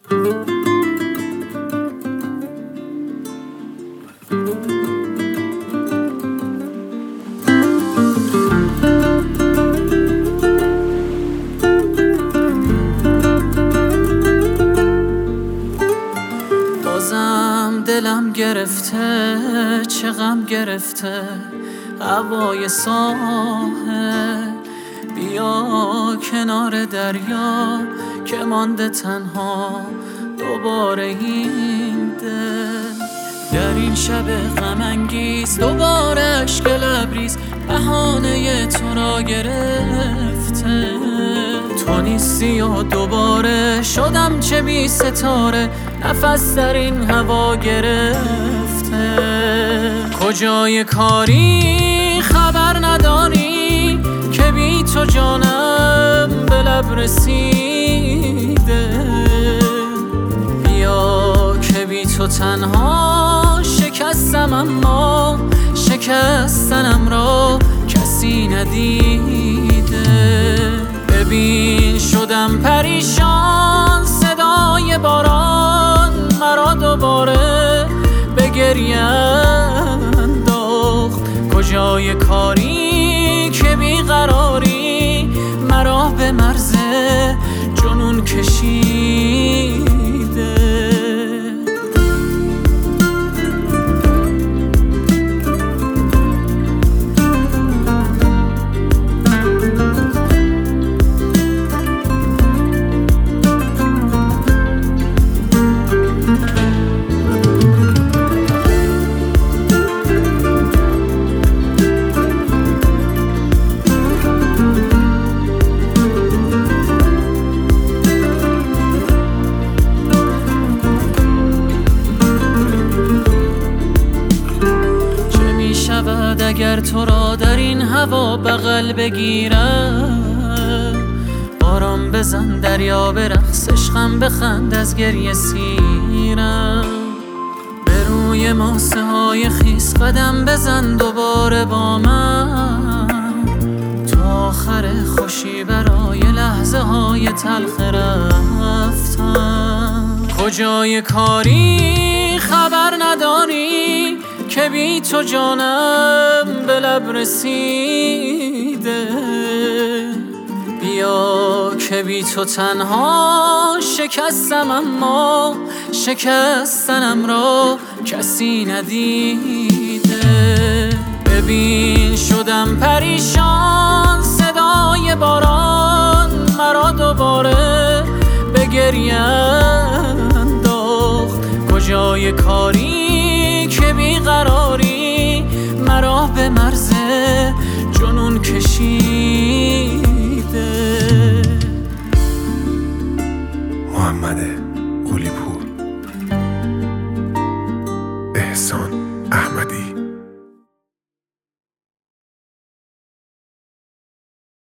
بازم دلم گرفته، چه غم گرفته هوای ساحل. بیا کنار دریا که مانده تنها دوباره این دل. در این شب غم انگیز دوباره اشک لبریز بهانه تو را گرفته. تو نیستی و دوباره شدم چه بی ستاره، نفس در این هوا گرفته. کجای کاری خبر نداری که بی تو جانم به لب رسیده. بیا که بی تو تنها شکستم، اما شکستنم را کسی ندیده. ببین شدم پریشان، صدای باران مرا دوباره به گریه انداخت. کجای کاری که بیقراری مرا به مرز جنون کشیده. اگر تو را در این هوا بغل بگیرم، باران بزن دریا برقص، عشقم بخند از گریه سیرم. به روی ماسه های خیس قدم بزن دوباره با من، تا آخر خوشی برای لحظه های تلخ رفتن. کجای کاری خبر نداری که بی تو جانم به لب رسیده. بیا که بی تو تنها شکستم، اما شکستنم را کسی ندیده. ببین شدم پریشان، صدای باران مرا دوباره به گریه انداخت. کجای کاری که بیقراری مرا به مرز جنون کشیده. محمد قلی پور، احسان احمدی.